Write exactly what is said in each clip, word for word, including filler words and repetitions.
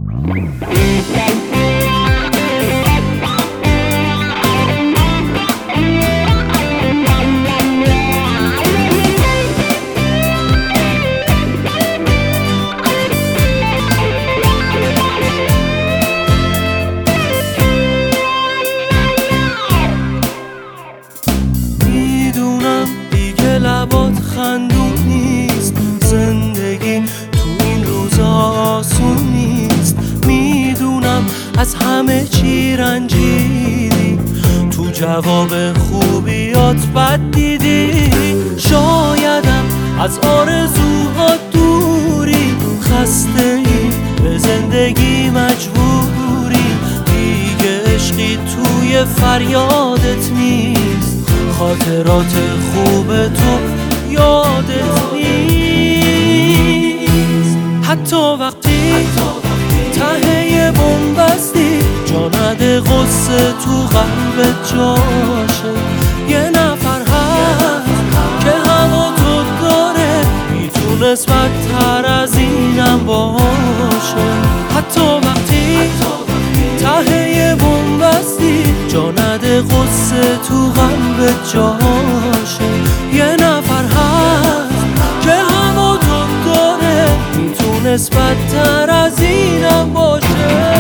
میدونم دیگه لبات خندون نیست، زندگی تو این روزا آسون نیست. میدونم از همه چی رنجیدی، تو جواب خوبیات بد دیدی. شایدم از آرزوها دوری، خسته ای به زندگی مجبوری. دیگه عشقی توی فریادت نیست، خاطرات خوب تو یادت نیست. حتی وقتی ته بنبستی، جا نده غصه تو قلبت جاشه. یه نفر هست که هوا تو داره، میتونست بدتر از اینم باشه. حتی وقتی ته بنبستی، جا نده غصه تو قلبت جاشه. یه نفر هست که هوا تو داره، میتونست بدتر از اینم باشه.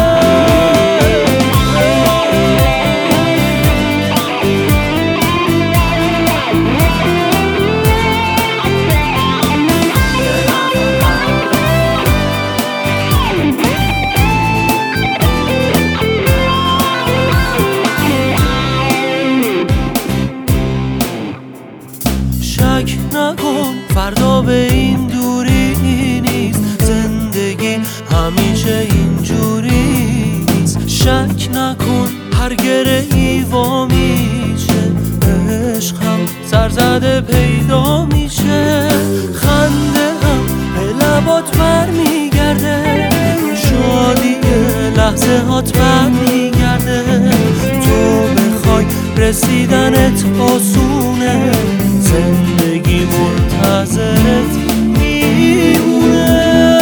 شک نکن فردا به این دوری نیست، زندگی همیشه اینجوری نیست. شک نکن هر گره وا میشه، عشق هم سرزده پیدا میشه. خنده هم به لبات برمیگرده، شادی لحظه هات برمیگرده. تو بخوای رسیدنت آسونه، زندگی منتظرت میمونه.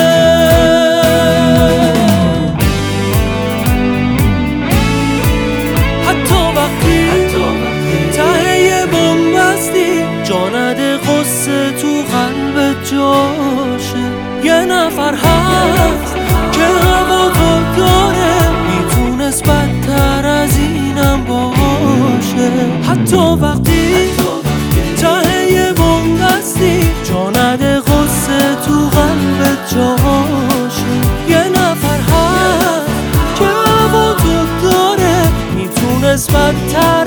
حتی وقتی ته بنبستی، جا نده غصه تو قلبت جاشه. یه نفر هست که هوا تو داره، میتونست بدتر از اینم باشه. حتی وقتی ته بنبستی، جا نده غصه تو قلبت جاشه. یه نفر هست که هوا تو داره، میتونست بدتر